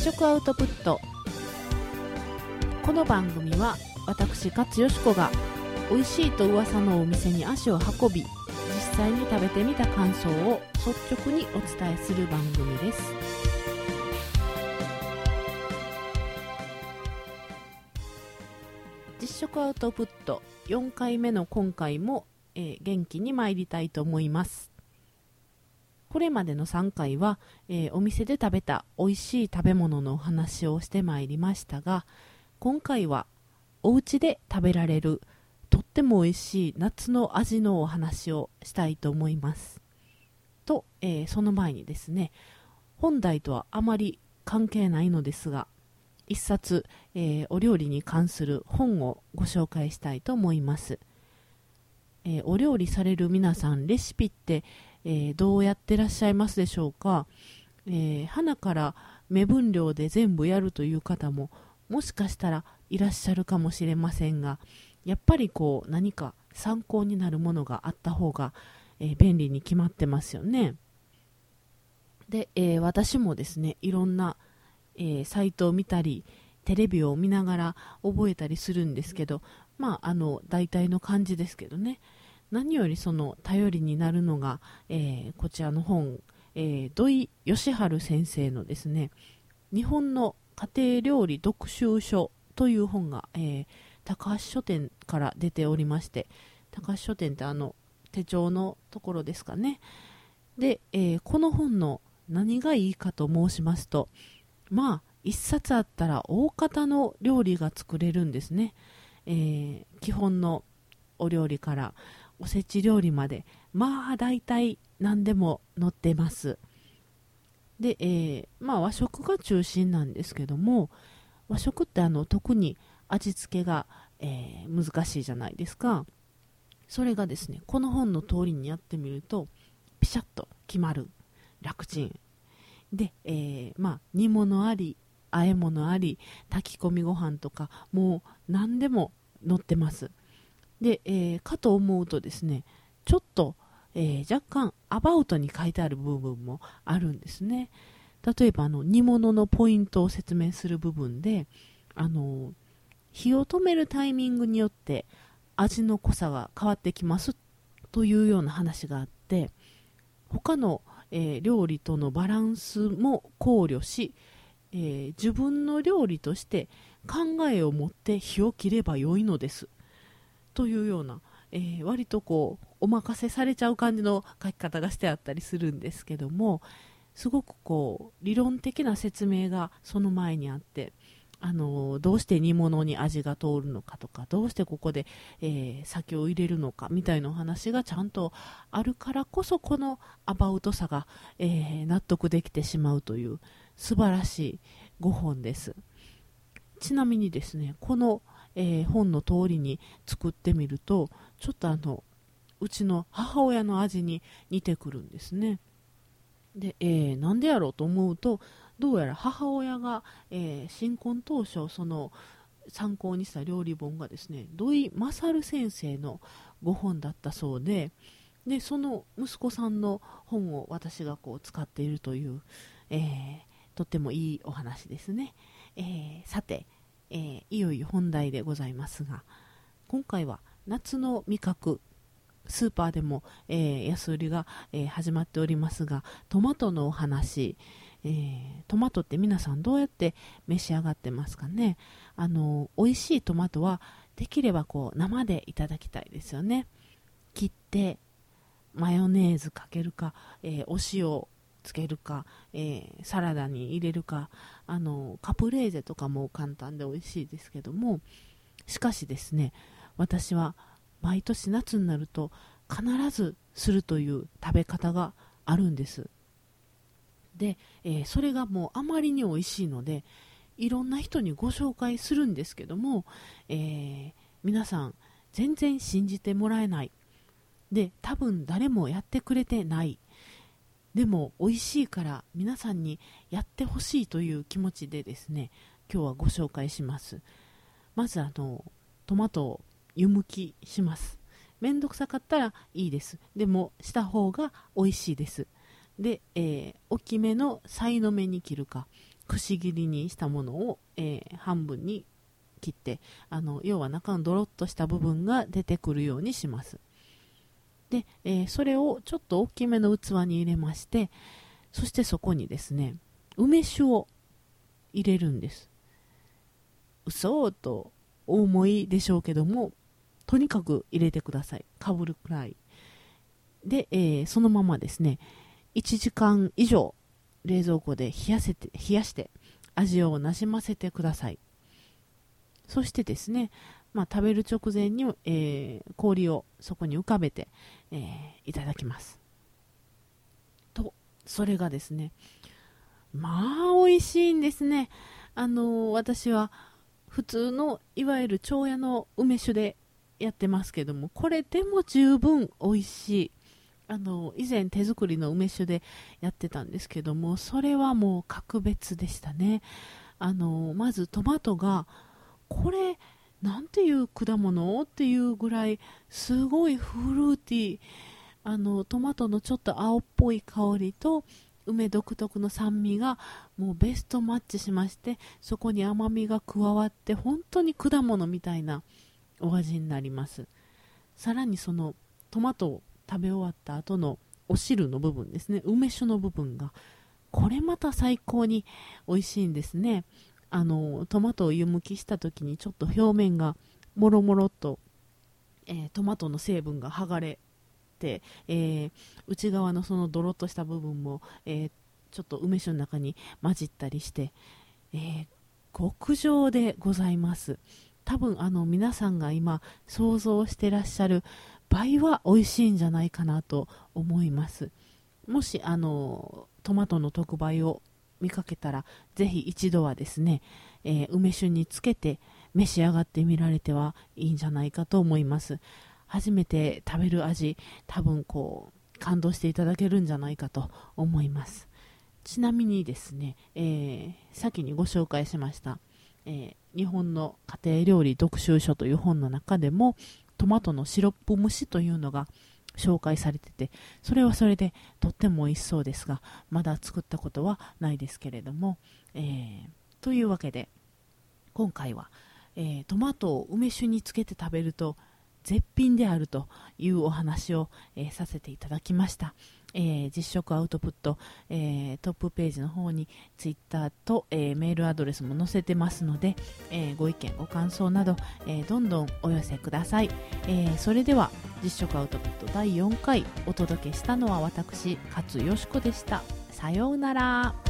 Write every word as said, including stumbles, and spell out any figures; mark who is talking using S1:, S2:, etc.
S1: 食アウトプット。この番組は私勝よしこが美味しいと噂のお店に足を運び、実際に食べてみた感想を率直にお伝えする番組です。実食アウトプットよんかいめの今回も、えー、元気に参りたいと思います。これまでのさんかいは、えー、お店で食べた美味しい食べ物のお話をしてまいりましたが、今回はお家で食べられるとっても美味しい夏の味のお話をしたいと思いますと、えー、その前にですね、本題とはあまり関係ないのですが、一冊、えー、お料理に関する本をご紹介したいと思います。えー、お料理される皆さん、レシピって、えー、どうやってらっしゃいますでしょうか。えー、鼻から目分量で全部やるという方ももしかしたらいらっしゃるかもしれませんが、やっぱりこう何か参考になるものがあった方が、えー、便利に決まってますよね。で、えー、私もですね、いろんな、えー、サイトを見たりテレビを見ながら覚えたりするんですけど、まああの大体の感じですけどね、何よりその頼りになるのが、えー、こちらの本、えー、土井善晴先生のですね、日本の家庭料理読集書という本が、えー、高橋書店から出ておりまして、高橋書店ってあの手帳のところですかね。で、えー、この本の何がいいかと申しますと、まあ一冊あったら大方の料理が作れるんですね。えー、基本のお料理からおせち料理まで、まあ大体何でも載ってます。で、えーまあ、和食が中心なんですけども、和食ってあの特に味付けが、えー、難しいじゃないですか。それがですね、この本の通りにやってみるとピシャッと決まる、楽ちんで、えーまあ、煮物あり和え物あり炊き込みご飯とかもう何でも載ってます。で、えー、かと思うとですね、ちょっと、えー、若干アバウトに書いてある部分もあるんですね。例えばあの煮物のポイントを説明する部分で、あの火を止めるタイミングによって味の濃さが変わってきますというような話があって、他の、えー、料理とのバランスも考慮し、えー、自分の料理として考えを持って火を切れば良いのですというような、えー、割とこうお任せされちゃう感じの書き方がしてあったりするんですけども、すごくこう理論的な説明がその前にあって、あのー、どうして煮物に味が通るのかとか、どうしてここで、えー、酒を入れるのかみたいなお話がちゃんとあるからこそ、このアバウトさが、えー、納得できてしまうという素晴らしいご本です。ちなみにですね、このえー、本の通りに作ってみると、ちょっとあのうちの母親の味に似てくるんですね。で、えー、なんでやろうと思うと、どうやら母親が、えー、新婚当初その参考にした料理本がですね、土井勝先生のご本だったそうで、でその息子さんの本を私がこう使っているという、えー、とってもいいお話ですね。えー、さて、えー、いよいよ本題でございますが、今回は夏の味覚、スーパーでも、えー、安売りが、えー、始まっておりますが、トマトのお話、えー、トマトって皆さんどうやって召し上がってますかね。あの美味しいトマトはできればこう生でいただきたいですよね。切ってマヨネーズかけるか、えー、お塩つけるか、えー、サラダに入れるか、あのカプレーゼとかも簡単で美味しいですけども、しかしですね、私は毎年夏になると必ずするという食べ方があるんです。で、えー、それがもうあまりに美味しいので、いろんな人にご紹介するんですけども、えー、皆さん全然信じてもらえない。で、多分誰もやってくれてない。でも美味しいから皆さんにやってほしいという気持ちでですね、今日はご紹介します。まずあのトマトを湯むきします。めんどくさかったらいいです。でもした方が美味しいです。で、えー、大きめのさいの目に切るか、 くし切りにしたものを、えー、半分に切って、あの要は中のドロッとした部分が出てくるようにします。で、えー、それをちょっと大きめの器に入れまして、そしてそこにですね、梅酒を入れるんです。嘘とお思いでしょうけども、とにかく入れてください。かぶるくらいで、えー、そのままですね、いちじかん以上冷蔵庫で冷やせて冷やして味をなじませてください。そしてですね、まあ、食べる直前に、えー、氷をそこに浮かべて、えー、いただきますと、それがですね、まあ美味しいんですね。あのー、私は普通のいわゆる長屋の梅酒でやってますけども、これでも十分美味しい。あの以前手作りの梅酒でやってたんですけども、それはもう格別でしたね。あのまずトマトが、これなんていう果物っていうぐらいすごいフルーティー、あのトマトのちょっと青っぽい香りと梅独特の酸味がもうベストマッチしまして、そこに甘みが加わって本当に果物みたいなお味になります。さらにそのトマトを食べ終わった後のお汁の部分ですね、梅酒の部分がこれまた最高に美味しいんですね。あのトマトを湯むきした時にちょっと表面がもろもろっと、えー、トマトの成分が剥がれて、えー、内側のそのドロッとした部分も、えー、ちょっと梅酒の中に混じったりして、えー、極上でございます。多分あの皆さんが今想像してらっしゃる倍は美味しいんじゃないかなと思います。もしあのトマトの特売を見かけたら、ぜひ一度はですね、えー、梅酒につけて召し上がってみられてはいいんじゃないかと思います。初めて食べる味、多分こう感動していただけるんじゃないかと思います。ちなみにですね、えー、先にご紹介しました、えー、日本の家庭料理読集書という本の中でもトマトのシロップ蒸しというのが紹介されてて、それはそれでとっても美味しそうですが、まだ作ったことはないですけれども、えー、というわけで今回は、えー、トマトを梅酒につけて食べると絶品であるというお話を、えー、させていただきました。えー、実食アウトプット、えー、トップページの方にツイッターと、えー、メールアドレスも載せてますので、えー、ご意見ご感想など、えー、どんどんお寄せください。えー、それでは実食アウトプットだいよんかいお届けしたのは私勝よしこでした。さようなら。